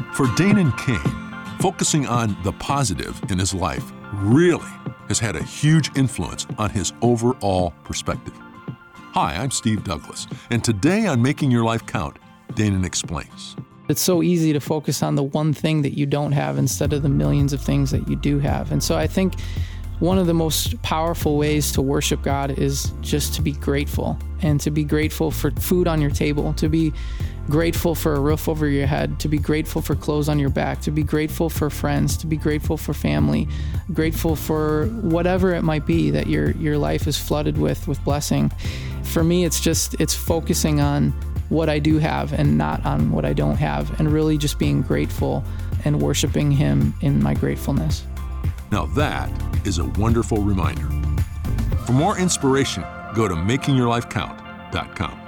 For Danon Kane, focusing on the positive in his life really has had a huge influence on his overall perspective. Hi, I'm Steve Douglas, and today on Making Your Life Count, Danon explains. It's so easy to focus on the one thing that you don't have instead of the millions of things that you do have. And so I think one of the most powerful ways to worship God is just to be grateful, and to be grateful for food on your table, to be grateful for a roof over your head, to be grateful for clothes on your back, to be grateful for friends, to be grateful for family, grateful for whatever it might be that your life is flooded with blessing. For me, it's focusing on what I do have and not on what I don't have, and really just being grateful and worshiping Him in my gratefulness. Now that is a wonderful reminder. For more inspiration, go to makingyourlifecount.com.